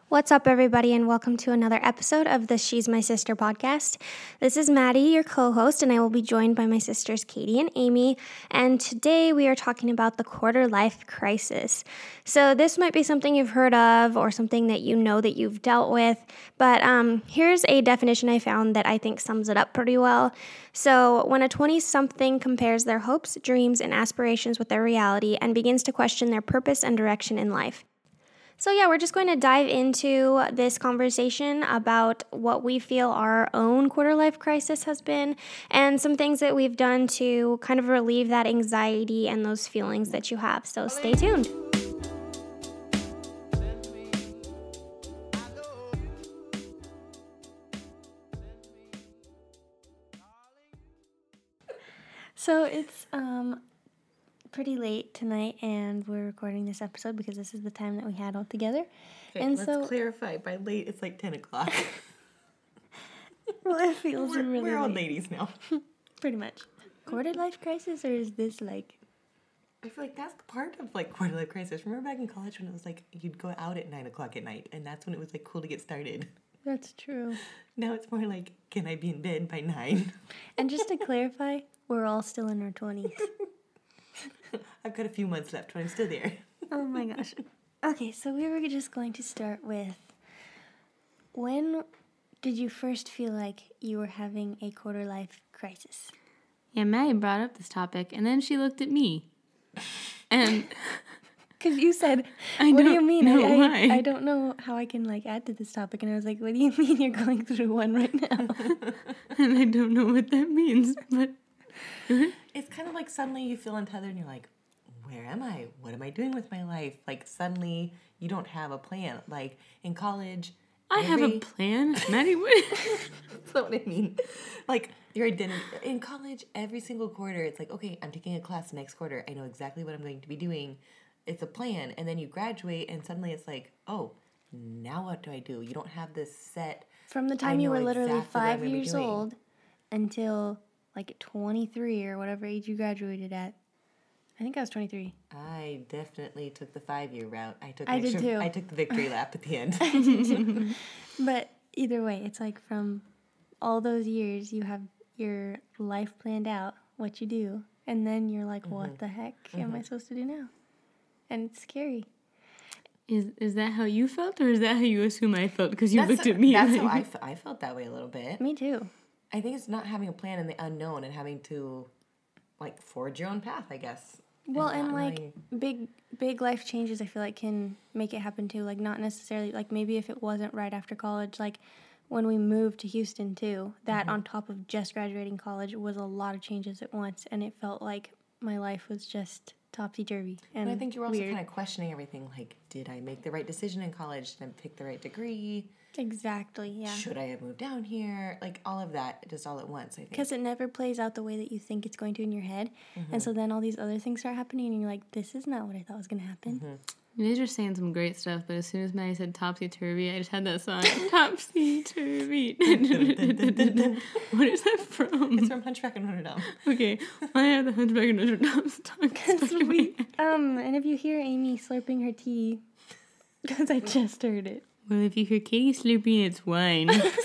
What's up, everybody, and welcome to another episode of the She's My Sister podcast. This is Maddie, your co-host, and I will be joined by my sisters Katie and Amy. And today we are talking about the quarter-life crisis. So this might be something you've heard of or something that you know that you've dealt with, but here's a definition I found that I think sums it up pretty well. So when a 20-something compares their hopes, dreams, and aspirations with their reality and begins to question their purpose and direction in life. So yeah, we're just going to dive into this conversation about what we feel our own quarter-life crisis has been and some things that we've done to kind of relieve that anxiety and those feelings that you have. So stay tuned. So it's pretty late tonight, and we're recording this episode because this is the time that we had all together. Okay, and let's clarify. By late, it's like 10 o'clock. Well, it feels really We're old late. ladies now. Pretty much. Quarter life crisis, or is this like... I feel like that's part of like quarter life crisis. Remember back in college when it was like you'd go out at 9 o'clock at night, and that's when it was like cool to get started. That's true. Now it's more like, can I be in bed by 9? And just to clarify, we're all still in our 20s. I've got a few months left, but I'm still there. Oh my gosh. Okay, so we were just going to start with, when did you first feel like you were having a quarter life crisis? Yeah, Maddie brought up this topic, and then she looked at me. And... Because you said, I what do you don't mean? know why. I don't know how I can like add to this topic. And I was like, what do you mean you're going through one right now? And I don't know what that means, but... It's kind of like suddenly you feel untethered and you're like, where am I? What am I doing with my life? Like suddenly you don't have a plan. Like in college... I have a plan. Maddie, what? That's not what I mean. Like, your identity. In college, every single quarter, it's like, okay, I'm taking a class next quarter. I know exactly what I'm going to be doing. It's a plan. And then you graduate, and suddenly it's like, oh, now what do I do? You don't have this set. From the time you were literally 5 years old until like 23 or whatever age you graduated at. I think I was 23. I definitely took the 5-year route. I did too. I took the victory lap at the end. But either way, it's like from all those years, you have your life planned out, what you do, and then you're like, what the heck am I supposed to do now? And it's scary. Is that how you felt, or is that how you assume I felt? Because you looked at me. That's like... how I felt that way a little bit. Me too. I think it's not having a plan in the unknown and having to, like, forge your own path, I guess. Well, and like big life changes, I feel like can make it happen too. Like not necessarily, like maybe if it wasn't right after college, like when we moved to Houston too, that on top of just graduating college was a lot of changes at once, and it felt like my life was just topsy-turvy and But I think you were also weird. kind of questioning everything, like, did I make the right decision in college? Did I pick the right degree? Exactly, yeah. Should I have moved down here? Like, all of that, just all at once, I think. Because it never plays out the way that you think it's going to in your head. And so then all these other things start happening, and you're like, this is not what I thought was going to happen. You guys are saying some great stuff, but as soon as Maddie said topsy-turvy, I just had that song, topsy-turvy. What is that from? It's from Hunchback of Notre Dame. Okay, I have the Hunchback of Notre Dame song. And if you hear Amy slurping her tea, because I just heard it. Well, if you hear Katie slurping, it's wine.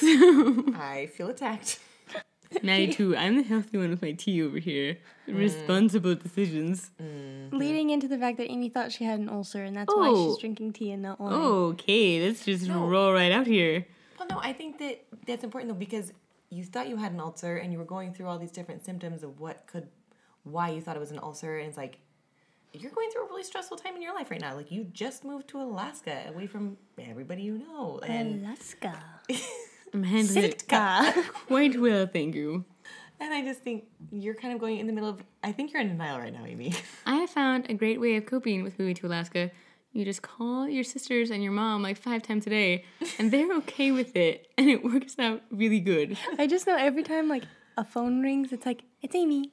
I feel attacked. Maddie, too. I'm the healthy one with my tea over here. Responsible decisions. Leading into the fact that Amy thought she had an ulcer, and that's why she's drinking tea and not wine. Okay, let's just roll right out here. Well, no, I think that's important, though, because you thought you had an ulcer, and you were going through all these different symptoms of why you thought it was an ulcer, and it's like, you're going through a really stressful time in your life right now. Like, you just moved to Alaska, away from everybody you know. And Alaska. I'm handling it quite well, thank you. And I just think you're kind of going in the middle of... I think you're in denial right now, Amy. I have found a great way of coping with moving to Alaska. You just call your sisters and your mom like 5 times a day, and they're okay with it, and it works out really good. I just know every time, like, a phone rings, it's like, it's Amy.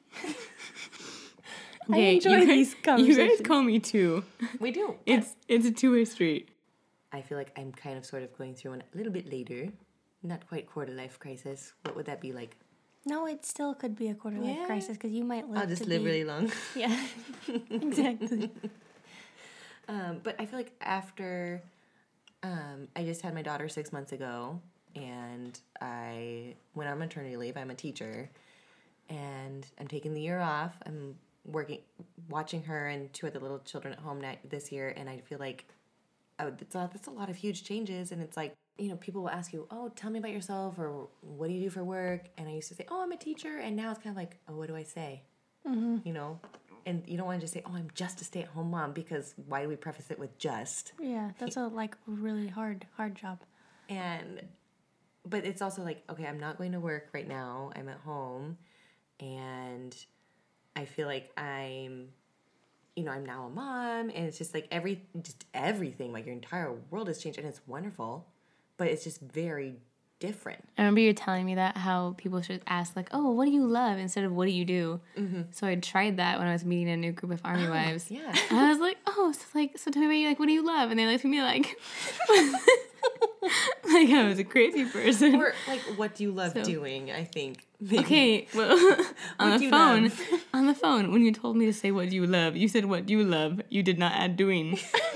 Okay, I enjoy these conversations. You guys call me too. We do. It's a two-way street. I feel like I'm kind of sort of going through one a little bit later. Not quite quarter life crisis. What would that be like? No, it still could be a quarter life crisis because you might live. I'll just live really long. Yeah, exactly. But I feel like after I just had my daughter 6 months ago, and I went on maternity leave. I'm a teacher, and I'm taking the year off. I'm watching her and 2 other little children at home this year, and I feel like that's a lot of huge changes. And it's like, people will ask you, oh, tell me about yourself, or what do you do for work? And I used to say, oh, I'm a teacher, and now it's kind of like, oh, what do I say? And you don't want to just say, oh, I'm just a stay-at-home mom, because why do we preface it with just? Yeah, that's a really hard job. But it's also like, okay, I'm not going to work right now. I'm at home, and I feel like I'm now a mom, and it's just like everything, like your entire world has changed, and it's wonderful, but it's just very different. I remember you telling me that, how people should ask, like, oh, what do you love instead of what do you do? Mm-hmm. So I tried that when I was meeting a new group of Army wives. Yeah. And I was like, oh, so tell me, like, what do you love? And they looked at me like, like I was a crazy person. Or, like, what do you love doing, I think. Maybe. Okay, well, on the phone, when you told me to say what do you love, you said what do you love. You did not add doing.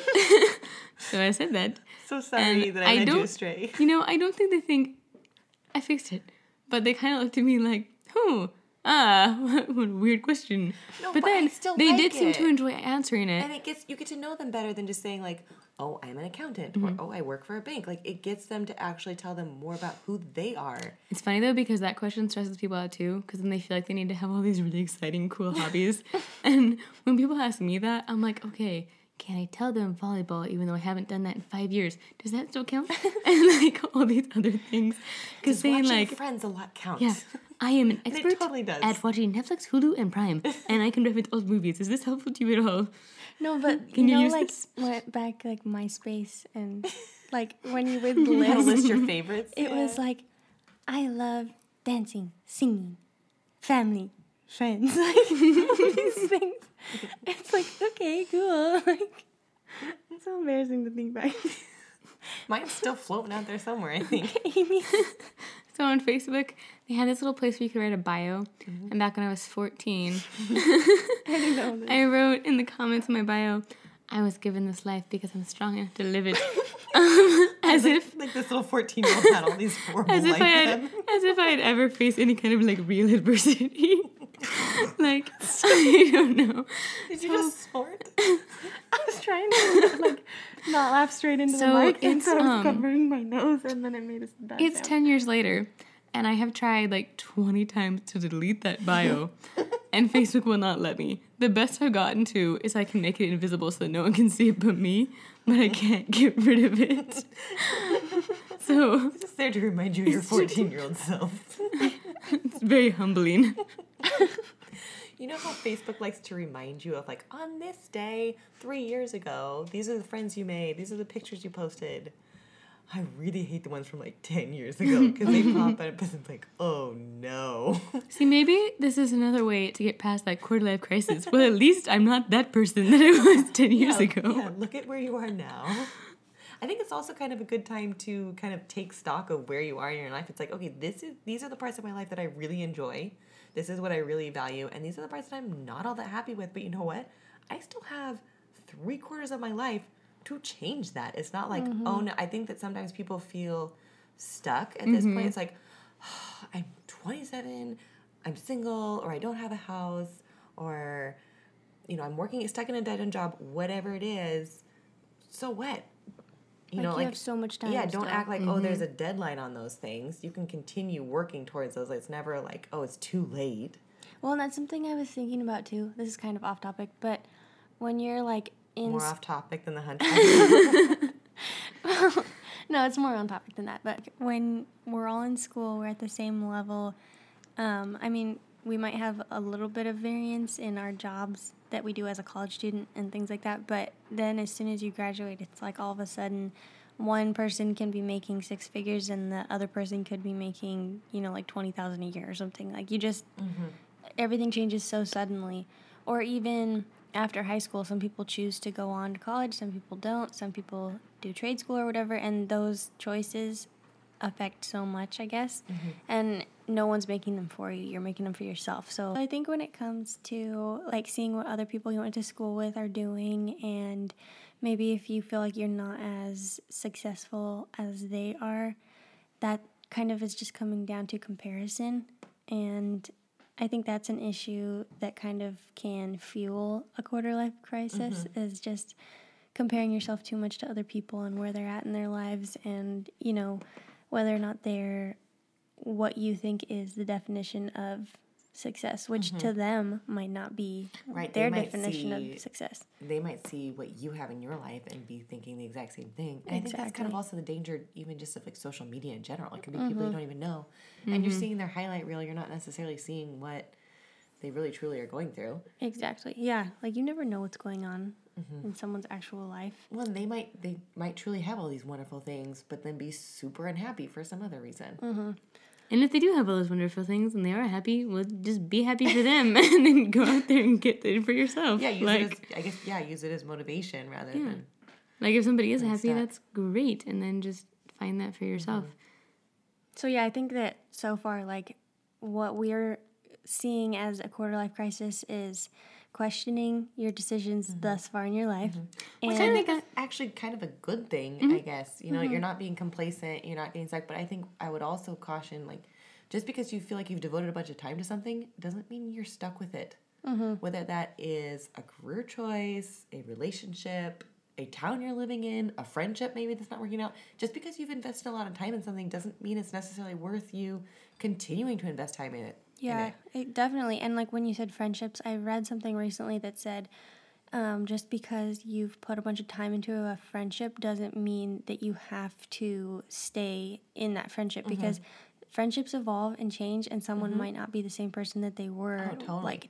So I said that. So sorry that I led you astray. I don't think they think I fixed it. But they kind of looked at me like, what a weird question. No, but then they did seem to enjoy answering it. And you get to know them better than just saying like, oh, I'm an accountant, or oh, I work for a bank. Like, it gets them to actually tell them more about who they are. It's funny though, because that question stresses people out too, because then they feel like they need to have all these really exciting, cool hobbies. And when people ask me that, I'm like, okay, can I tell them volleyball even though I haven't done that in 5 years? Does that still count? And like all these other things. Because saying like Friends a lot counts. Yeah, I am an expert totally does. at watching Netflix, Hulu, and Prime, and I can reference old movies. Is this helpful to you at all? No, but can you use like this? Went back like MySpace, and like when you would list your favorites. It was like, I love dancing, singing, family, friends, like these things. It's like, okay, cool. Like, it's so embarrassing to think back. Mine's still floating out there somewhere, I think. Amy. So on Facebook, they had this little place where you could write a bio. Mm-hmm. And back when I was 14, I didn't know this. I wrote in the comments of my bio, I was given this life because I'm strong enough to live it. As if like this little 14-year-old had all these horrible as if I had ever faced any kind of like real adversity. Like, I don't know. Did you just snort? I was trying to like not laugh straight into the mic, and so I was covering my nose, and then it made a bad It's sound. 10 years later, and I have tried like 20 times to delete that bio, and Facebook will not let me. The best I've gotten to is I can make it invisible so that no one can see it but me, but I can't get rid of it. So it's just there to remind you of your 14-year-old self. It's very humbling. You know how Facebook likes to remind you of, like, on this day, 3 years ago, these are the friends you made, these are the pictures you posted. I really hate the ones from, like, 10 years ago, because they pop up and it's like, oh, no. See, maybe this is another way to get past that quarter-life crisis. Well, at least I'm not that person that I was 10 years ago. Yeah, look at where you are now. I think it's also kind of a good time to kind of take stock of where you are in your life. It's like, okay, these are the parts of my life that I really enjoy. This is what I really value. And these are the parts that I'm not all that happy with. But you know what? I still have 3/4 of my life to change that. It's not like, oh, no. I think that sometimes people feel stuck at this point. It's like, oh, I'm 27, I'm single, or I don't have a house, or, I'm stuck in a dead-end job, whatever it is. So what? You have so much time. Yeah, don't act like, oh, there's a deadline on those things. You can continue working towards those. It's never like, oh, it's too late. Well, and that's something I was thinking about, too. This is kind of off topic, but when you're, like, in... More off topic than the hunt. No, it's more on topic than that. But when we're all in school, we're at the same level. I mean, we might have a little bit of variance in our jobs that we do as a college student and things like that. But then as soon as you graduate, it's like all of a sudden one person can be making 6 figures and the other person could be making, like $20,000 a year or something. Like you just, everything changes so suddenly. Or even after high school, some people choose to go on to college, some people don't, some people do trade school or whatever, and those choices affect so much, I guess. And no one's making them for you. You're making them for yourself. So I think when it comes to like seeing what other people you went to school with are doing and maybe if you feel like you're not as successful as they are, that kind of is just coming down to comparison. And I think that's an issue that kind of can fuel a quarter life crisis, is just comparing yourself too much to other people and where they're at in their lives, and, you know, whether or not they're what you think is the definition of success, which to them might not be their definition of success. They might see what you have in your life and be thinking the exact same thing. And I think that's kind of also the danger, even just of like social media in general. It could be people you don't even know. And you're seeing their highlight reel. You're not necessarily seeing what they really truly are going through. Exactly. Yeah. Like, you never know what's going on in someone's actual life. Well, they might truly have all these wonderful things, but then be super unhappy for some other reason. And if they do have all those wonderful things and they are happy, well, just be happy for them and then go out there and get it for yourself. Yeah, use it as motivation rather than... Like, if somebody is happy, stuck. that's great. And then just find that for yourself. So, yeah, I think that so far, like, what we're seeing as a quarter life crisis is questioning your decisions thus far in your life. Which I think is actually kind of a good thing, I guess. You know, you're not being complacent, you're not getting stuck. But I think I would also caution, like, just because you feel like you've devoted a bunch of time to something doesn't mean you're stuck with it. Whether that is a career choice, a relationship, a town you're living in, a friendship maybe that's not working out. Just because you've invested a lot of time in something doesn't mean it's necessarily worth you continuing to invest time in it. Yeah, it definitely. And like when you said friendships, I read something recently that said just because you've put a bunch of time into a friendship doesn't mean that you have to stay in that friendship, because friendships evolve and change, and someone might not be the same person that they were like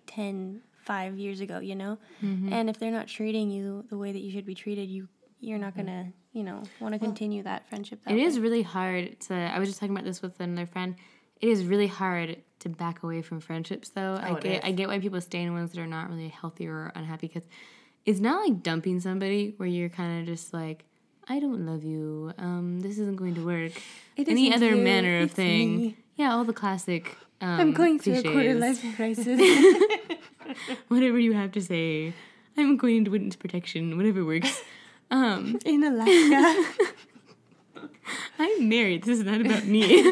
5 years ago, you know? And if they're not treating you the way that you should be treated, you're not going to, you know, want to continue that friendship that way. It is really hard to... I was just talking about this with another friend. It is really hard to back away from friendships, though. I get why people stay in ones that are not really healthy or unhappy, because it's not like dumping somebody where you're kind of just like, I don't love you. This isn't going to work. Any other manner of thing. Me. Yeah, all the classic I'm going cliches. through a quarter life crisis. Whatever you have to say. I'm going into witness protection. Whatever works. In Alaska. I'm married. This is not about me.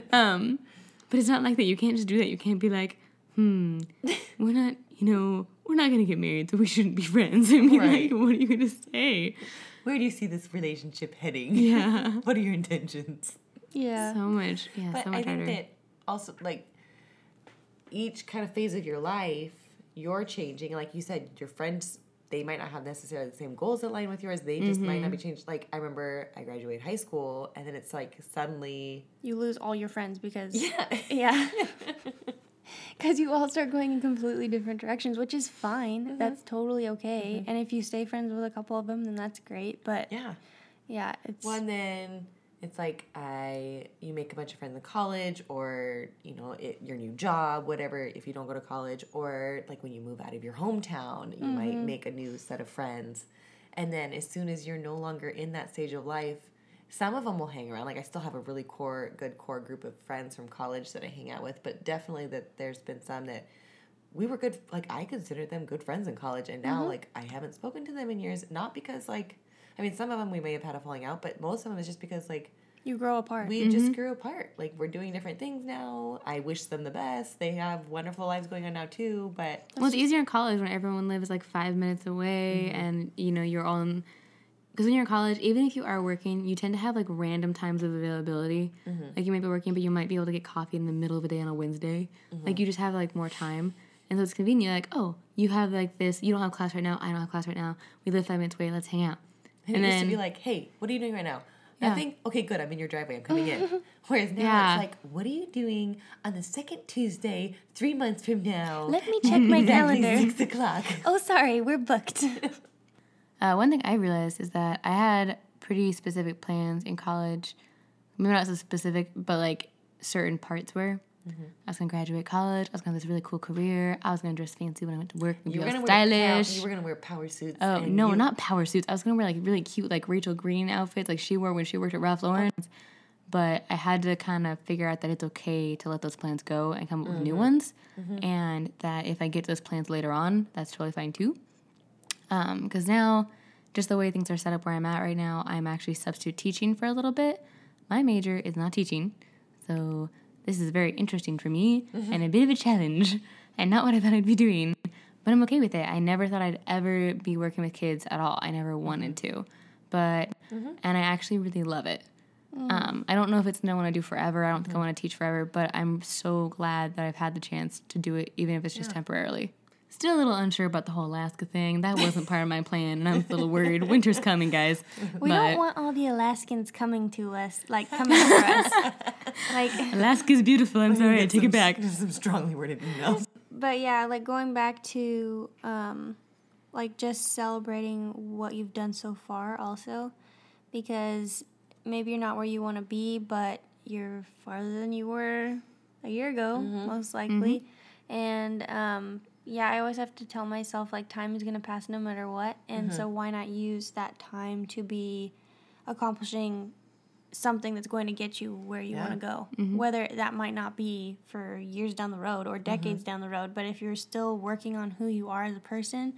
But it's not like that. You can't just do that. You can't be like, we're not going to get married, so we shouldn't be friends. I mean, like, what are you going to say? Where do you see this relationship heading? Yeah. What are your intentions? Yeah. So much. Yeah, but so much I think harder. that also, like, each kind of phase of your life, you're changing. Like you said, your friends, they might not have necessarily the same goals that line with yours. They just might not be changed. Like, I remember I graduated high school, and then it's like suddenly... You lose all your friends because... Yeah. Because you all start going in completely different directions, which is fine. That's totally okay. And if you stay friends with a couple of them, then that's great. But yeah, it's... Well, and then it's like you make a bunch of friends in college, or, you know, your new job, whatever, if you don't go to college, or like when you move out of your hometown, you might make a new set of friends. And then as soon as you're no longer in that stage of life, some of them will hang around. Like, I still have a really good core group of friends from college that I hang out with, but definitely that there's been some that we were good, like, I considered them good friends in college, and now, like, I haven't spoken to them in years, not because, like, I mean, some of them we may have had a falling out, but most of them is just because, like, you grow apart. We just grew apart. Like, we're doing different things now. I wish them the best. They have wonderful lives going on now, too, but... Well, it's easier in college when everyone lives, like, 5 minutes away, and, you know, you're all in... Because when you're in college, even if you are working, you tend to have, like, random times of availability. Like, you might be working, but you might be able to get coffee in the middle of the day on a Wednesday. Like, you just have, like, more time. And so it's convenient. Like, oh, you have, like, this. You don't have class right now. I don't have class right now. We live 5 minutes away. Let's hang out. And it used to be like, hey, what are you doing right now? Nothing? Okay, good. I'm in your driveway. I'm coming in. Whereas now it's like, what are you doing on the second Tuesday, 3 months from now? Let me check my calendar. 6 o'clock. Oh, sorry. We're booked. One thing I realized is that I had pretty specific plans in college. Maybe not so specific, but like certain parts were. I was going to graduate college. I was going to have this really cool career. I was going to dress fancy when I went to work and be all stylish. You were going to wear power suits. Oh, no, not power suits. I was going to wear like really cute like Rachel Green outfits like she wore when she worked at Ralph Lauren's. But I had to kind of figure out that it's okay to let those plans go and come up with new ones. And that if I get those plans later on, that's totally fine too. Because now just the way things are set up where I'm at right now, I'm actually substitute teaching for a little bit. My major is not teaching, so this is very interesting for me and a bit of a challenge and not what I thought I'd be doing. But I'm okay with it. I never thought I'd ever be working with kids at all. I never wanted to. But, and I actually really love it. I don't know if it's something I want to do forever. I don't think I want to teach forever, but I'm so glad that I've had the chance to do it, even if it's just temporarily. Still a little unsure about the whole Alaska thing. That wasn't part of my plan, and I'm a little worried. Winter's coming, guys. We don't want all the Alaskans coming to us, like coming for us. Like Alaska's beautiful. I'm sorry, I take it back. Some strongly worded emails. But yeah, like going back to like just celebrating what you've done so far also, because maybe you're not where you want to be, but you're farther than you were a year ago, most likely. And yeah, I always have to tell myself like time is going to pass no matter what. And so why not use that time to be accomplishing something that's going to get you where you want to go, whether that might not be for years down the road or decades down the road, but if you're still working on who you are as a person,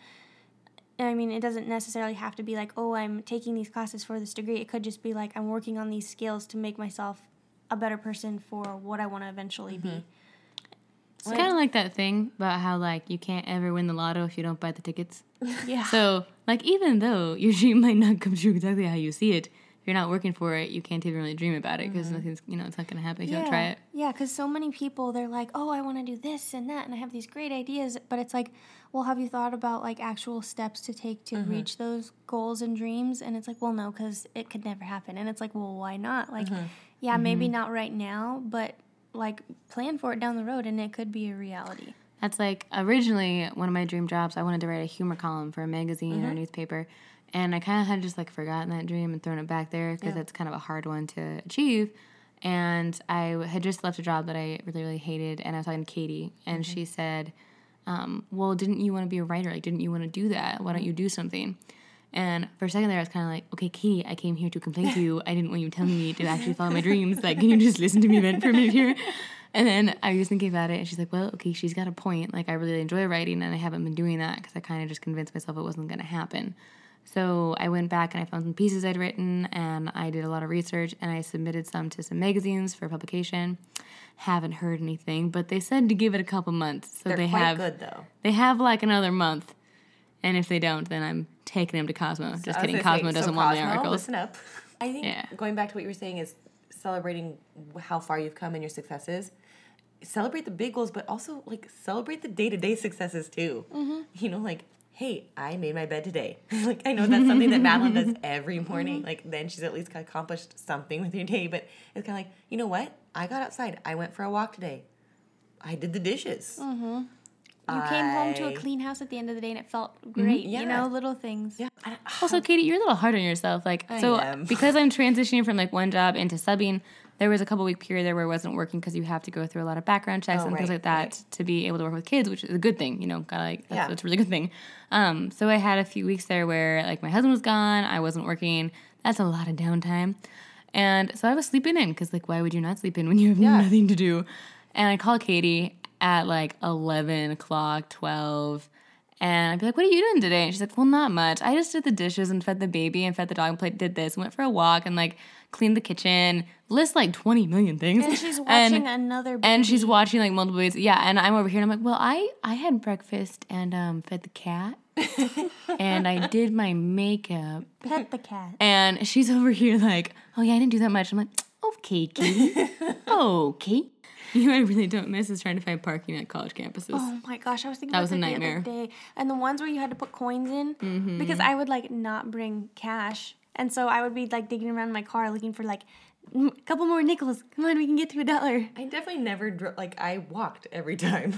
I mean, it doesn't necessarily have to be like, oh, I'm taking these classes for this degree. It could just be like, I'm working on these skills to make myself a better person for what I want to eventually be. It's kind of like that thing about how, like, you can't ever win the lotto if you don't buy the tickets. Yeah. So, like, even though your dream might not come true exactly how you see it, if you're not working for it, you can't even really dream about it because nothing's, it's not going to happen if you don't try it. Yeah, because so many people, they're like, oh, I want to do this and that, and I have these great ideas. But it's like, well, have you thought about, like, actual steps to take to reach those goals and dreams? And it's like, well, no, because it could never happen. And it's like, well, why not? Like, yeah, maybe not right now, but, like, plan for it down the road, and it could be a reality. That's like, originally, one of my dream jobs, I wanted to write a humor column for a magazine or a newspaper. And I kind of had just, like, forgotten that dream and thrown it back there because that's kind of a hard one to achieve. And I had just left a job that I really, really hated, and I was talking to Katie, and she said, well, didn't you want to be a writer? Like, didn't you want to do that? Why don't you do something? And for a second there, I was kind of like, okay, Katie, I came here to complain to you. I didn't want you telling me to actually follow my dreams. Like, can you just listen to me vent for a minute here? And then I was thinking about it, and she's like, well, okay, she's got a point. Like, I really enjoy writing, and I haven't been doing that because I kind of just convinced myself it wasn't going to happen. So I went back and I found some pieces I'd written, and I did a lot of research, and I submitted some to some magazines for publication. Haven't heard anything, but they said to give it a couple months. So They're quite good, though. They have like another month, and if they don't, then I'm taking them to Cosmo. Just kidding, Cosmo doesn't want my articles. Listen up. I think going back to what you were saying is celebrating how far you've come and your successes. Celebrate the big goals, but also like celebrate the day-to-day successes too. You know, like, hey, I made my bed today. Like, I know that's something that Madeline does every morning. Like, then she's at least accomplished something with your day. But it's kind of like, you know what? I got outside. I went for a walk today. I did the dishes. You came home to a clean house at the end of the day, and it felt great. You know, little things. Yeah. Also, Katie, you're a little hard on yourself. Like, because I'm transitioning from like one job into subbing, there was a couple week period there where I wasn't working because you have to go through a lot of background checks and things like that to be able to work with kids, which is a good thing. You know, that's a really good thing. So I had a few weeks there where like my husband was gone, I wasn't working. That's a lot of downtime, and so I was sleeping in because like why would you not sleep in when you have nothing to do? And I called Katie at like 11 o'clock, 12. And I'd be like, what are you doing today? And she's like, well, not much. I just did the dishes and fed the baby and fed the dog and did this, went for a walk and like cleaned the kitchen, list like 20 million things. And she's watching another baby. And she's watching like multiple babies. Yeah, and I'm over here and I'm like, well, I had breakfast and fed the cat. And I did my makeup. Pet the cat. And she's over here like, oh yeah, I didn't do that much. I'm like, okay, Katie. Okay. You know what I really don't miss is trying to find parking at college campuses. Oh my gosh, I was thinking about that the other day. And the ones where you had to put coins in, because I would like not bring cash. And so I would be like digging around my car looking for like a couple more nickels. Come on, we can get to $1. I definitely never I walked every time.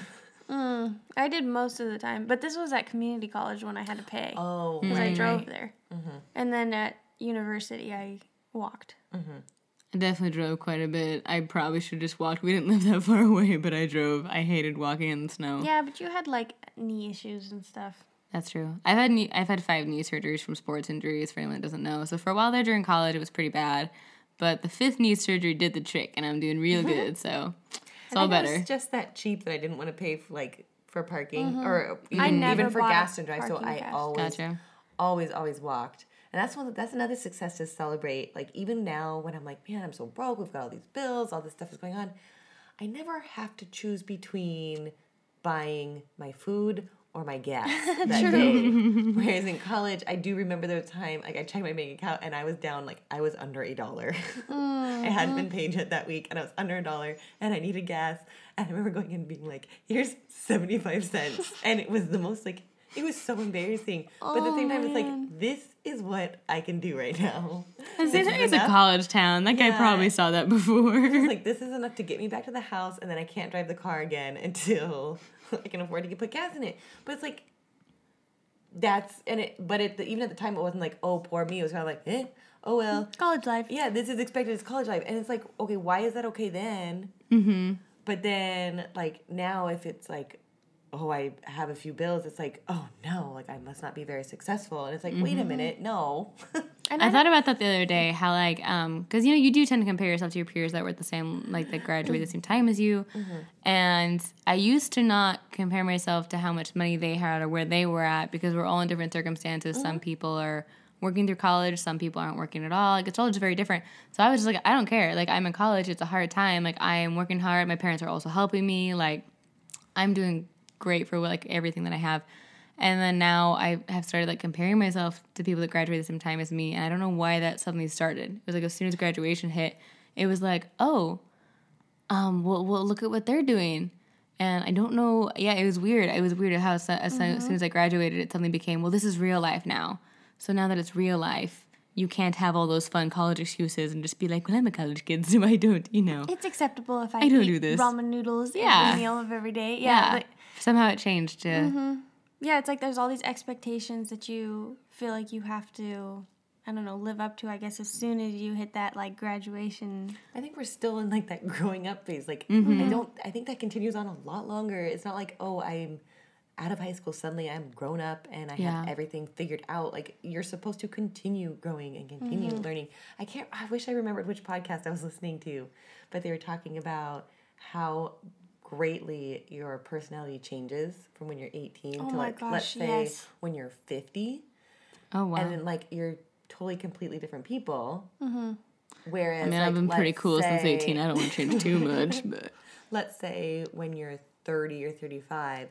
I did most of the time. But this was at community college when I had to pay. Oh, because I drove there. And then at university, I walked. I definitely drove quite a bit. I probably should have just walked. We didn't live that far away, but I drove. I hated walking in the snow. Yeah, but you had like knee issues and stuff. That's true. I've had 5 knee surgeries from sports injuries, for anyone that doesn't know. So for a while there during college, it was pretty bad. But the 5th knee surgery did the trick, and I'm doing real good. So it's all better. It's just that cheap that I didn't want to pay for parking or even for gas and drive. So I always always walked. And that's another success to celebrate. Like, even now when I'm like, man, I'm so broke, we've got all these bills, all this stuff is going on, I never have to choose between buying my food or my gas that day. Whereas in college, I do remember there was a time, like, I checked my bank account and I was down, like, I was under $1. I hadn't been paid yet that week and I was under $1 and I needed gas. And I remember going in and being like, here's 75 cents. And it was the most, like, it was so embarrassing. But at the same time, it's like, this is what I can do right now. It's a college town. That guy probably saw that before. It's like, this is enough to get me back to the house, and then I can't drive the car again until I can afford to put gas in it. But it's like, even at the time, it wasn't like, oh, poor me. It was kind of like, oh, well. College life. Yeah, this is expected as college life. And it's like, okay, why is that okay then? But then, like, now if it's like, oh, I have a few bills, it's like, oh, no, like, I must not be very successful. And it's like, wait a minute, no. And I thought about that the other day, how, like, because, you do tend to compare yourself to your peers that were at the same, like, that graduated at the same time as you. And I used to not compare myself to how much money they had or where they were at, because we're all in different circumstances. Some people are working through college, some people aren't working at all. Like, it's all just very different. So I was just like, I don't care. Like, I'm in college, it's a hard time. Like, I am working hard. My parents are also helping me. Like, I'm doing great for, like, everything that I have. And then now I have started, like, comparing myself to people that graduated at the same time as me, and I don't know why that suddenly started. It was like, as soon as graduation hit, it was like, oh, well, look at what they're doing. And I don't know, it was weird. It was weird how as soon as I graduated, it suddenly became, well, this is real life now. So now that it's real life, you can't have all those fun college excuses and just be like, well, I'm a college kid, so I don't, It's acceptable if I don't eat do this. ramen noodles every meal of every day. Yeah. But, somehow it changed to... yeah, it's like there's all these expectations that you feel like you have to, I don't know, live up to, I guess, as soon as you hit that, like, graduation. I think we're still in, like, that growing up phase. Like, I think that continues on a lot longer. It's not like, oh, I'm out of high school, suddenly I'm grown up and I have everything figured out. Like, you're supposed to continue growing and continue learning. I wish I remembered which podcast I was listening to, but they were talking about how greatly your personality changes from when you're 18 to, like, let's say when you're 50. Oh, wow. And then, like, you're totally completely different people. Whereas, I mean, I've been pretty cool since 18. I don't want to change too much, but... Let's say when you're 30 or 35,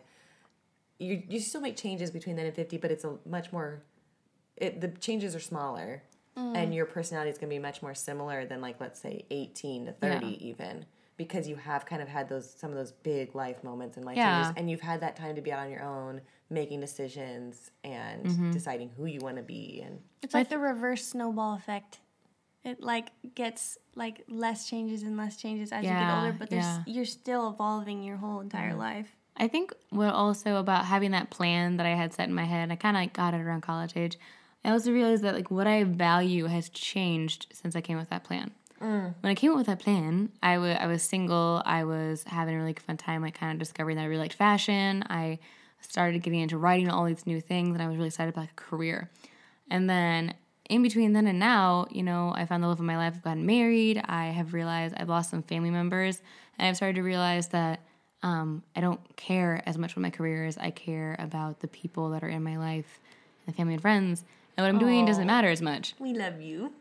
you still make changes between then and 50, but it's a much more... the changes are smaller, and your personality is going to be much more similar than, like, let's say 18 to 30 even. Because you have kind of had some of those big life moments and life changes, and you've had that time to be out on your own, making decisions and deciding who you want to be. And it's like the reverse snowball effect. It, like, gets, like, less changes and less changes as you get older, but you're still evolving your whole entire life. I think what also about having that plan that I had set in my head, I kind of got it around college age. I also realized that, like, what I value has changed since I came up with that plan. When I came up with that plan, I was single. I was having a really fun time, like, kind of discovering that I really liked fashion. I started getting into writing all these new things, and I was really excited about, like, a career. And then in between then and now, I found the love of my life. I've gotten married. I have realized I've lost some family members, and I've started to realize that I don't care as much what my career is. I care about the people that are in my life, the family and friends. And what I'm doing doesn't matter as much. We love you.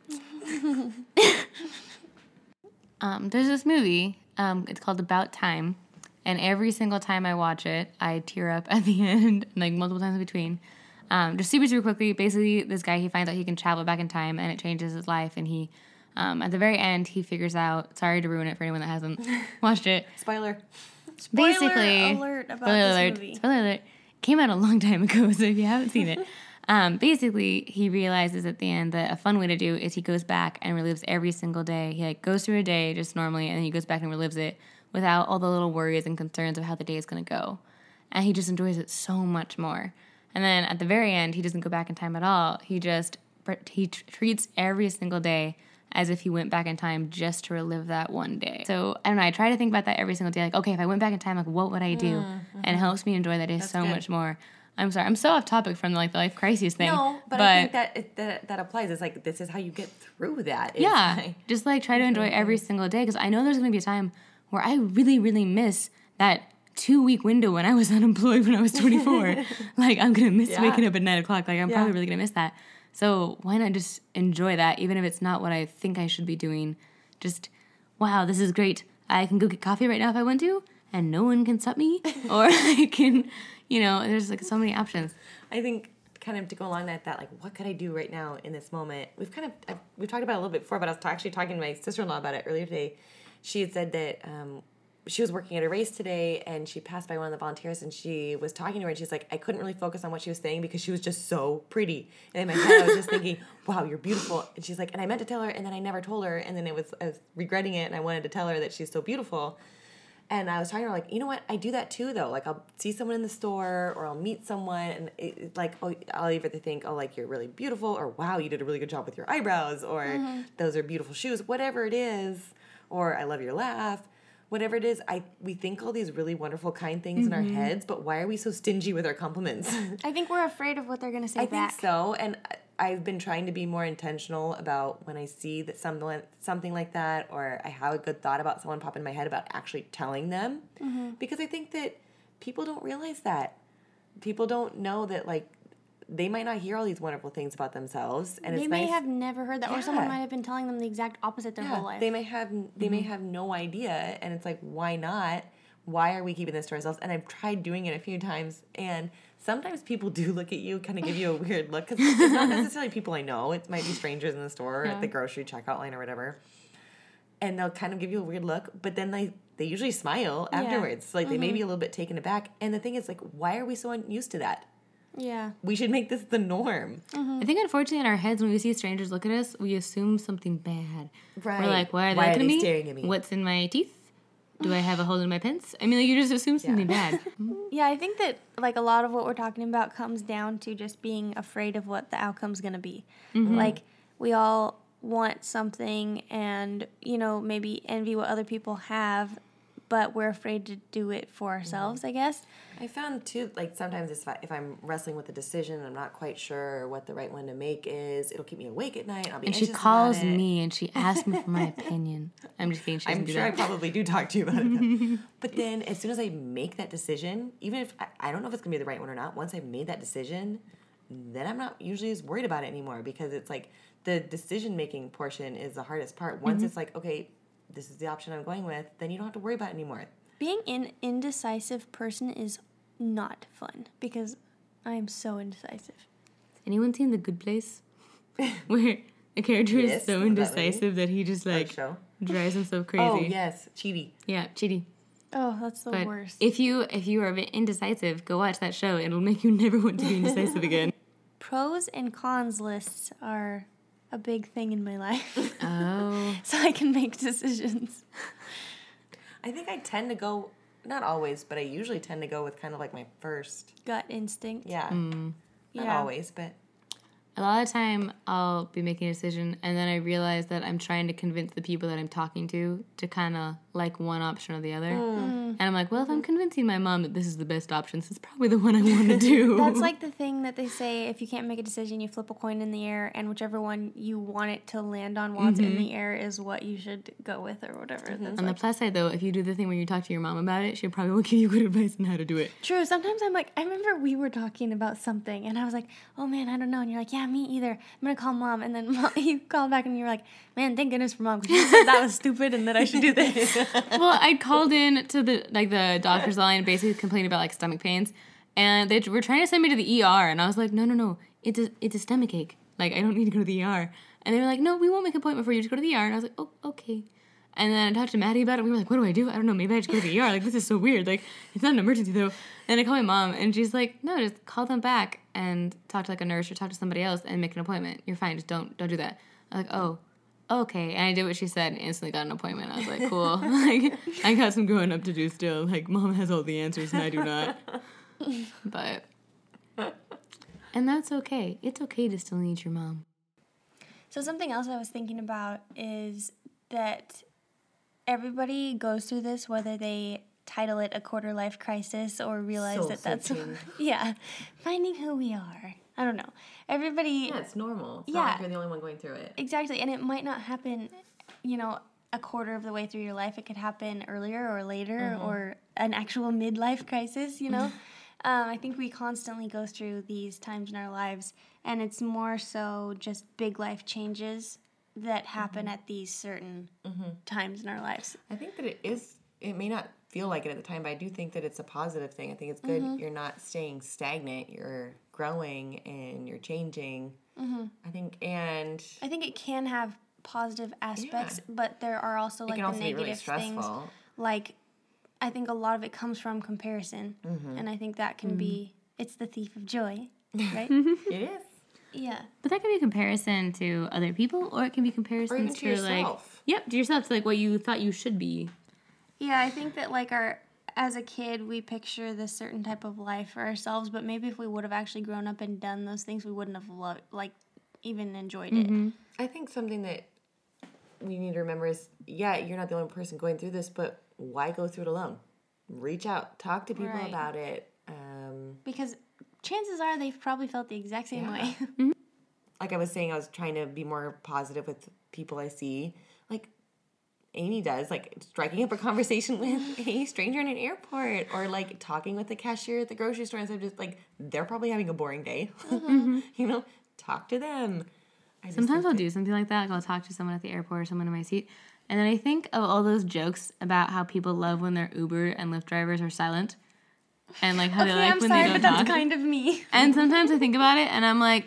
There's this movie, it's called About Time, and every single time I watch it, I tear up at the end, like, multiple times in between. Just super quickly, basically, this guy, he finds out he can travel back in time, and it changes his life, and he, at the very end, he figures out, sorry to ruin it for anyone that hasn't watched it. Spoiler alert about this movie. Spoiler alert. Came out a long time ago, so if you haven't seen it. Basically, he realizes at the end that a fun way to do is he goes back and relives every single day. He, like, goes through a day just normally, and then he goes back and relives it without all the little worries and concerns of how the day is going to go. And he just enjoys it so much more. And then at the very end, he doesn't go back in time at all. He treats every single day as if he went back in time just to relive that one day. So, I don't know, I try to think about that every single day. Like, okay, if I went back in time, like, what would I do? And it helps me enjoy that day so much more. I'm sorry, I'm so off topic from, like, the life crisis thing. No, but I think that applies. It's like, this is how you get through that. It's just, like, try to enjoy every single day, because I know there's going to be a time where I really, really miss that 2-week window when I was unemployed when I was 24. Like, I'm going to miss Yeah. waking up at 9 o'clock. Like, I'm Yeah. probably really going to miss that. So why not just enjoy that, even if it's not what I think I should be doing? Just, wow, this is great. I can go get coffee right now if I want to, and no one can stop me. Or I can, there's like so many options. I think kind of to go along that like, what could I do right now in this moment? We've talked about it a little bit before, but I was actually talking to my sister-in-law about it earlier today. She had said that she was working at a race today, and she passed by one of the volunteers, and she was talking to her, and she's like, I couldn't really focus on what she was saying because she was just so pretty. And in my head, I was just thinking, wow, you're beautiful. And she's like, and I meant to tell her, and then I never told her, and then I was regretting it, and I wanted to tell her that she's so beautiful. And I was talking to her, like, you know what? I do that too, though. Like, I'll see someone in the store, or I'll meet someone, and I'll either think, oh, like, you're really beautiful, or wow, you did a really good job with your eyebrows, or those are beautiful shoes, whatever it is, or I love your laugh. Whatever it is, we think all these really wonderful, kind things in our heads, but why are we so stingy with our compliments? I think we're afraid of what they're going to say back. I think so, and I've been trying to be more intentional about when I see that something like that, or I have a good thought about someone pop in my head about actually telling them, because I think that people don't realize that. People don't know that, like, they might not hear all these wonderful things about themselves, and They it's may nice. have never heard that, or someone Yeah. might have been telling them the exact opposite their whole life. They may have no idea, and it's like, why not? Why are we keeping this to ourselves? And I've tried doing it a few times, and sometimes people do look at you, kind of give you a weird look, because it's not necessarily people I know. It might be strangers in the store or at the grocery checkout line or whatever, and they'll kind of give you a weird look, but then they usually smile afterwards. Like, they may be a little bit taken aback, and the thing is, like, why are we so unused to that? Yeah. We should make this the norm. I think, unfortunately, in our heads, when we see strangers look at us, we assume something bad. Right. We're like, why are they looking at me? staring at me? What's in my teeth? Do I have a hole in my pants? I mean, like, you just assume something bad. Yeah, I think that, like, a lot of what we're talking about comes down to just being afraid of what the outcome's going to be. Like, we all want something and, maybe envy what other people have, but we're afraid to do it for ourselves, I guess. I found, too, like, sometimes if I'm wrestling with a decision and I'm not quite sure what the right one to make is, it'll keep me awake at night. I'll be And she anxious calls about it. me and she asks me for my opinion. I'm just kidding. She doesn't I'm do sure I that. probably do talk to you about it. But then as soon as I make that decision, even if I don't know if it's going to be the right one or not, once I've made that decision, then I'm not usually as worried about it anymore, because it's like the decision-making portion is the hardest part. Once it's like, okay, this is the option I'm going with, then you don't have to worry about it anymore. Being an indecisive person is not fun, because I am so indecisive. Anyone seen The Good Place? Where the character Yes, is so about indecisive that he just, like, show. drives himself crazy. Oh, yes. Cheaty. Yeah, cheaty. Oh, that's the But worst. if you are a bit indecisive, go watch that show. It'll make you never want to be indecisive again. Pros and cons lists are a big thing in my life, Oh. so I can make decisions. I think I tend to go, not always, but I usually tend to go with kind of like my first. Gut instinct. Yeah. Not Yeah. always, but A lot of the time, I'll be making a decision, and then I realize that I'm trying to convince the people that I'm talking to kind of like one option or the other. And I'm like, well, if I'm convincing my mom that this is the best option, so it's probably the one I want to do. That's like the thing that they say, if you can't make a decision, you flip a coin in the air, and whichever one you want it to land on while it's in the air is what you should go with, or whatever. That's On the like, plus side, though, if you do the thing where you talk to your mom about it, she probably will give you good advice on how to do it. true. Sometimes I'm like, I remember we were talking about something, and I was like, oh man, I don't know. And you're like, yeah, me either. I'm going to call mom. And then you call back, and you're like, man, thank goodness for mom, because she said that was stupid and that I should do this. Well, I called in to the doctor's line, basically complaining about like stomach pains, and they were trying to send me to the ER, and I was like, no, it's a stomach ache. Like, I don't need to go to the ER. And they were like, no, we won't make an appointment for you. Just go to the ER. And I was like, oh, okay. And then I talked to Maddie about it. We were like, what do I do? I don't know. Maybe I should go to the ER. Like, this is so weird. Like, it's not an emergency, though. And I called my mom, and she's like, no, just call them back and talk to, like, a nurse or talk to somebody else and make an appointment. You're fine. Just don't do that. I was like, oh, okay. And I did what she said and instantly got an appointment. I was like, cool. Like, I got some growing up to do still. Like, mom has all the answers, and I do not. But, and that's okay. It's okay to still need your mom. So something else I was thinking about is that everybody goes through this, whether they title it a quarter life crisis or realize Soul that that's searching. yeah, finding who we are. I don't know. Everybody yeah, it's normal. It's Yeah. not like you're the only one going through it. exactly, and it might not happen, a quarter of the way through your life. It could happen earlier or later or an actual midlife crisis, you know? I think we constantly go through these times in our lives, and it's more so just big life changes that happen at these certain times in our lives. I think that it may not feel like it at the time, but I do think that it's a positive thing. I think it's good. You're not staying stagnant. You're growing and you're changing. I think it can have positive aspects, but there are also like it can also the be really negative things. stressful. Like, I think a lot of it comes from comparison, and I think that can be, it's the thief of joy, right? It is. Yeah. But that can be a comparison to other people, or it can be comparison Or even to yourself. To yourself, to like what you thought you should be. Yeah, I think that like as a kid, we picture this certain type of life for ourselves, but maybe if we would have actually grown up and done those things, we wouldn't have even enjoyed it. I think something that we need to remember is, you're not the only person going through this, but why go through it alone? Reach out, talk to people about it. Because chances are they've probably felt the exact same way. Like I was saying, I was trying to be more positive with people I see. Like Amy does, like striking up a conversation with a stranger in an airport, or like talking with the cashier at the grocery store instead of just like, they're probably having a boring day. You know, talk to them. Sometimes I'll do something like that. Like I'll talk to someone at the airport or someone in my seat. And then I think of all those jokes about how people love when their Uber and Lyft drivers are silent. And like how they like when they don't talk. That's kind of me. And sometimes I think about it and I'm like,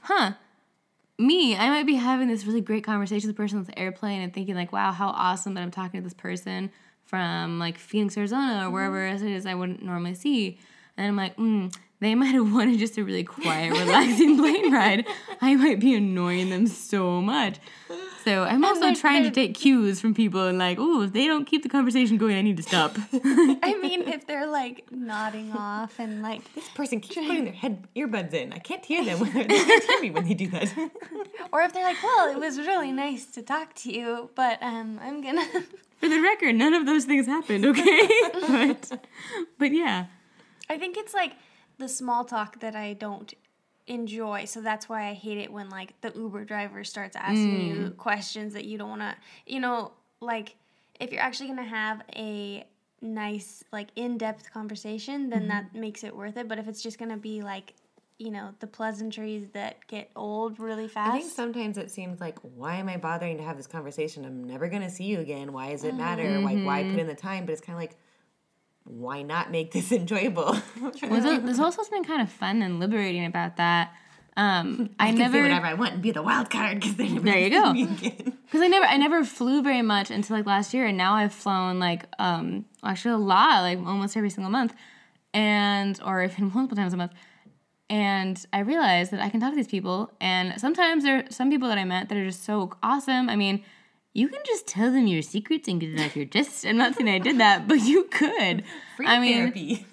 I might be having this really great conversation with the person on the airplane and thinking like, wow, how awesome that I'm talking to this person from like Phoenix, Arizona, or wherever else it is I wouldn't normally see. And I'm like, they might have wanted just a really quiet, relaxing plane ride. I might be annoying them so much. So I'm also trying to take cues from people and like, if they don't keep the conversation going, I need to stop. I mean, if they're like nodding off and like, this person keeps putting their earbuds in. I can't hear them. They can't hear me when they do that. Or if they're like, well, it was really nice to talk to you, but I'm gonna. For the record, none of those things happened, okay? but yeah. I think it's like the small talk that I don't enjoy, so that's why I hate it when like the Uber driver starts asking you questions that you don't want to, like if you're actually going to have a nice like in-depth conversation, then that makes it worth it. But if it's just going to be like, the pleasantries that get old really fast. I think sometimes it seems like, why am I bothering to have this conversation? I'm never going to see you again. Why does it matter? Like, why put in the time? But it's kind of like, why not make this enjoyable? There's also something kind of fun and liberating about that. I can never say whatever I want and be the wild card because there you go. Because I never flew very much until like last year, and now I've flown like actually a lot, like almost every single month, or even multiple times a month. And I realized that I can talk to these people, and sometimes there are some people that I met that are just so awesome. I mean, you can just tell them your secrets and get it off your chest. I'm not saying I did that, but you could. Free therapy.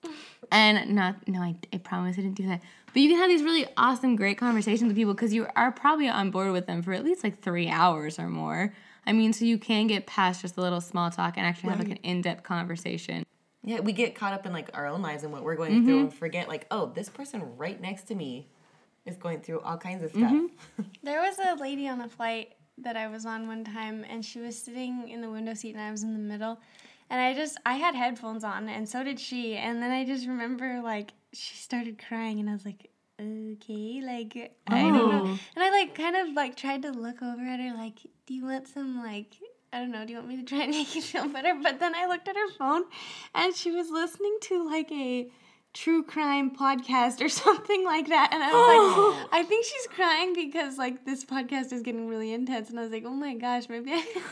And I promise I didn't do that. But you can have these really awesome, great conversations with people because you are probably on board with them for at least like 3 hours or more. I mean, so you can get past just a little small talk and actually have like an in-depth conversation. Yeah, we get caught up in like our own lives and what we're going through and forget like, this person right next to me is going through all kinds of stuff. There was a lady on a flight that I was on one time, and she was sitting in the window seat and I was in the middle, and I had headphones on, and so did she, and then I just remember like she started crying and I was like, okay, like I don't know, and I like kind of like tried to look over at her like, do you want some like, I don't know, do you want me to try and make you feel better? But then I looked at her phone and she was listening to like a true crime podcast or something like that, and I was like, I think she's crying because like this podcast is getting really intense, and I was like, oh my gosh, maybe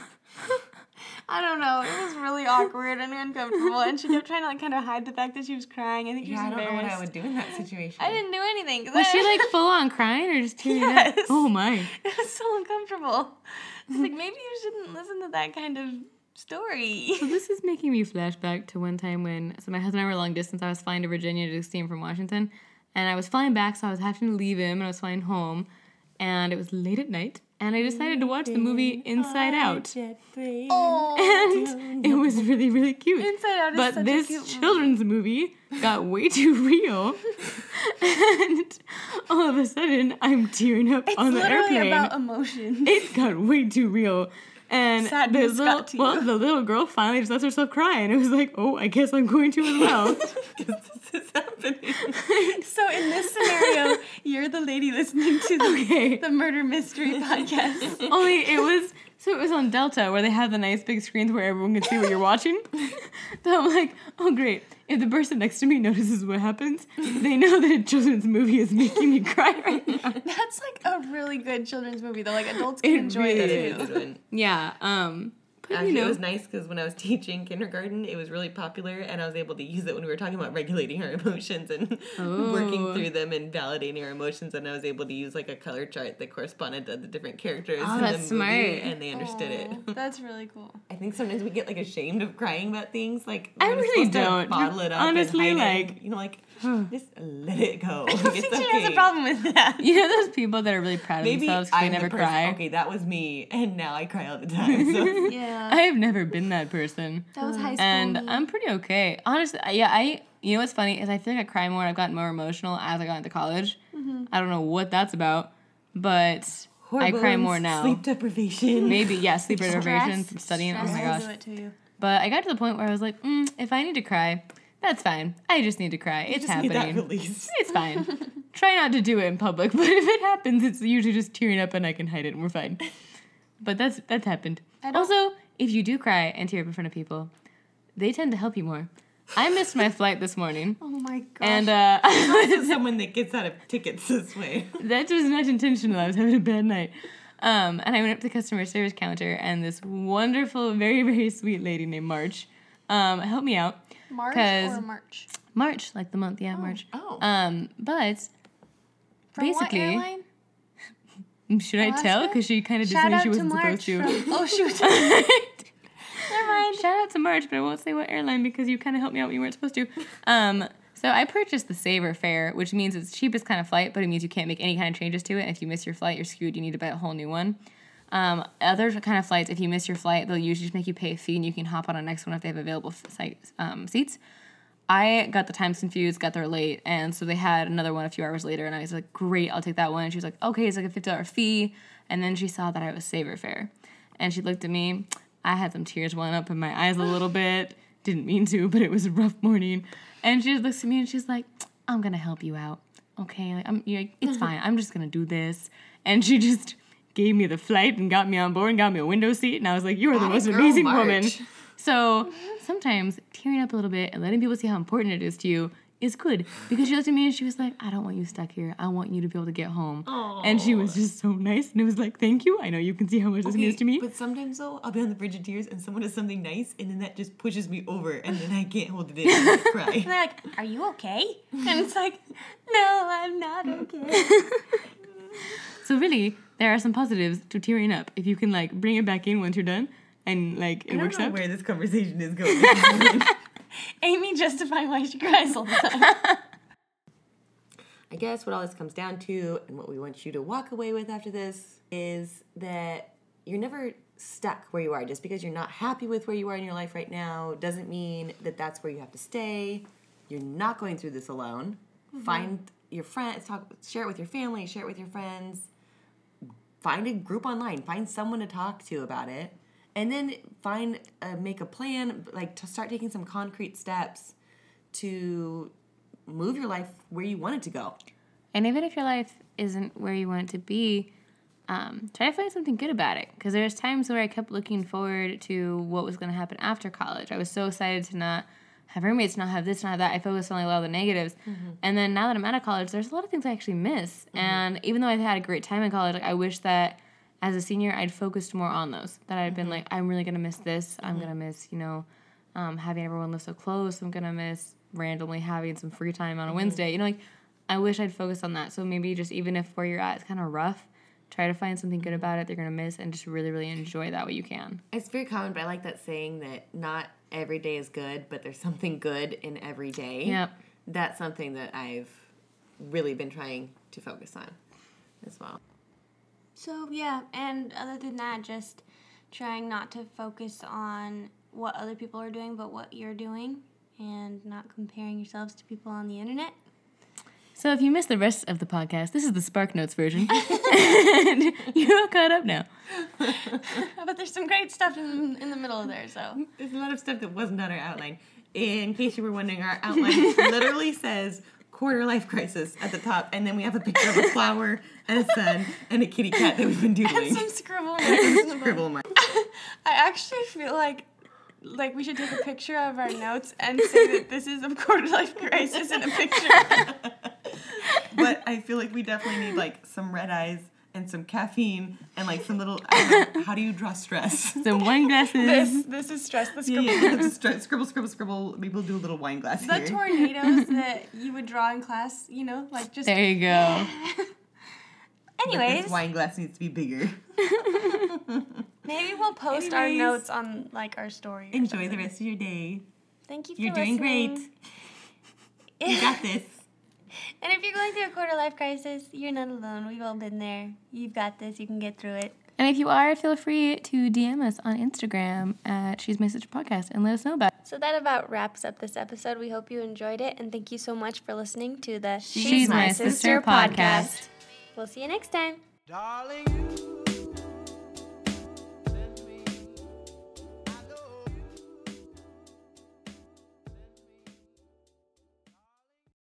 I don't know, it was really awkward and uncomfortable, and she kept trying to like kind of hide the fact that she was crying. I think she was embarrassed. I don't know what I would do in that situation. I didn't do anything. Was she like full on crying or just tearing up? Oh my. It was so uncomfortable. It's like, maybe you shouldn't listen to that kind of story. So this is making me flashback to one time when my husband and I were long distance. I was flying to Virginia to see him from Washington, and I was flying back, so I was having to leave him, and I was flying home, and it was late at night, and I decided to watch the movie Inside Out. And it was really, really cute. Inside Out is but such this a cute children's movie got way too real, and all of a sudden I'm tearing up on the airplane. It's literally about emotions. It got way too real. And Sadness got to you. the little girl finally just lets herself cry, and it was like, oh, I guess I'm going to as well. Because this is happening. So in this scenario, you're the lady listening to the murder mystery podcast. Only it was on Delta where they have the nice big screens where everyone can see what you're watching. So I'm like, oh great. If the person next to me notices what happens, they know that a children's movie is making me cry right now. That's like a really good children's movie though. Like adults can enjoy really it That's a too. good one. Yeah. But, Actually, you know, it was nice because when I was teaching kindergarten, it was really popular, and I was able to use it when we were talking about regulating our emotions and working through them and validating our emotions. And I was able to use like a color chart that corresponded to the different characters in the that's movie, smart. and they understood it. That's really cool. I think sometimes we get like ashamed of crying about things. Like I we're really supposed to don't. bottle it up Honestly, and hide like- it. You know, like just let it go. I don't It's think okay. she has a problem with that. you know those people that are really proud of Maybe themselves because they I'm never the person. cry? Okay, that was me, and now I cry all the time. So. Yeah. I've never been that person. That was high school. And me. I'm pretty okay. Honestly, yeah, you know what's funny is I feel like I cry more and I've gotten more emotional as I got into college. I don't know what that's about, but I cry Hormones, more now. Sleep deprivation. Maybe, yeah, sleep deprivation Stress. from studying. Stress Oh my will gosh. do it to you. But I got to the point where I was like, if I need to cry, that's fine. I just need to cry. It's Just need that happening. release. It's fine. Try not to do it in public, but if it happens, it's usually just tearing up and I can hide it and we're fine. But that's happened. Also, if you do cry and tear up in front of people, they tend to help you more. I missed my flight this morning, Oh my gosh. and Also someone that gets out of tickets this way. that was not intentional. I was having a bad night. And I went up to the customer service counter, and this wonderful, very, very sweet lady named March helped me out. March 'cause- or March? March, like the month, yeah, March. Oh. But From basically, what airline? should I tell? Alaska? Because she kind of did Shout something out she to wasn't March supposed to. from... Oh, shoot. Never mind. Shout out to March, but I won't say what airline because you kind of helped me out when you weren't supposed to. So I purchased the Saver fare, which means it's the cheapest kind of flight, but it means you can't make any kind of changes to it. And if you miss your flight, you're screwed. You need to buy a whole new one. Other kind of flights, if you miss your flight, they'll usually just make you pay a fee and you can hop on a next one if they have available seats. I got the times confused, got there late, and so they had another one a few hours later, and I was like, great, I'll take that one. And she was like, okay, it's like a $50 fee. And then she saw that I was Saver fare. And she looked at me. I had some tears welling up in my eyes a little bit. Didn't mean to, but it was a rough morning. And she just looks at me and she's like, I'm going to help you out. Okay, like, it's fine. I'm just going to do this. And she just gave me the flight and got me on board and got me a window seat. And I was like, you are the most girl, amazing March. woman. So sometimes tearing up a little bit and letting people see how important it is to you is good. Because she looked at me and she was like, I don't want you stuck here. I want you to be able to get home. And she was just so nice. And it was like, thank you. I know you can see how much this means to me. But sometimes though, I'll be on the verge of tears and someone does something nice and then that just pushes me over and then I can't hold it in and I cry. And they're like, are you okay? And it's like, no, I'm not okay. So really, there are some positives to tearing up. If you can like bring it back in once you're done and like it I don't works know out. where this conversation is going. Amy justifying why she cries all the time. I guess what all this comes down to and what we want you to walk away with after this is that you're never stuck where you are. Just because you're not happy with where you are in your life right now doesn't mean that that's where you have to stay. You're not going through this alone. Find your friends, share it with your family, share it with your friends. Find a group online. Find someone to talk to about it. And then make a plan, like to start taking some concrete steps to move your life where you want it to go. And even if your life isn't where you want it to be, try to find something good about it. Because there's times where I kept looking forward to what was going to happen after college. I was so excited to not have roommates, not have this, not have that. I focused on a lot of the negatives. Mm-hmm. And then now that I'm out of college, there's a lot of things I actually miss. Mm-hmm. And even though I've had a great time in college, like, I wish that as a senior, I'd focused more on those. That I'd been like, I'm really going to miss this. I'm going to miss, having everyone live so close. I'm going to miss randomly having some free time on a Wednesday. I wish I'd focused on that. So maybe just even if where you're at is kind of rough, try to find something good about it they're going to miss and just really, really enjoy that way you can. It's very common, but I like that saying that not every day is good, but there's something good in every day. Yep. That's something that I've really been trying to focus on as well. So, yeah, and other than that, just trying not to focus on what other people are doing, but what you're doing, and not comparing yourselves to people on the internet. So if you missed the rest of the podcast, this is the Spark Notes version. And you're all caught up now. But there's some great stuff in the middle of there, so. There's a lot of stuff that wasn't on our outline. In case you were wondering, our outline literally says quarter life crisis at the top, and then we have a picture of a flower and a sun and a kitty cat that we've been doodling. And some scribble marks in the bottom. Scribble mark. I actually feel like we should take a picture of our notes and say that this is a quarter life crisis in a picture. But I feel like we definitely need like some red eyes and some caffeine and like some little, I don't know, how do you draw stress? Some wine glasses. This is stress. The Yeah, scribble. scribble, scribble, scribble. Maybe we'll do a little wine glass The here. tornadoes that you would draw in class, you know, like just. There you go. But Anyways, this wine glass needs to be bigger. maybe we'll post our Anyways. notes on like our story. or Enjoy the something. rest of your day. Thank you for You're doing listening. great. You got this. And if you're going through a quarter life crisis, you're not alone. We've all been there. You've got this. You can get through it. And if you are, feel free to DM us on Instagram at She's My Sister Podcast and let us know about it. So that about wraps up this episode. We hope you enjoyed it, and thank you so much for listening to the She's My Sister podcast. We'll see you next time. Darling, you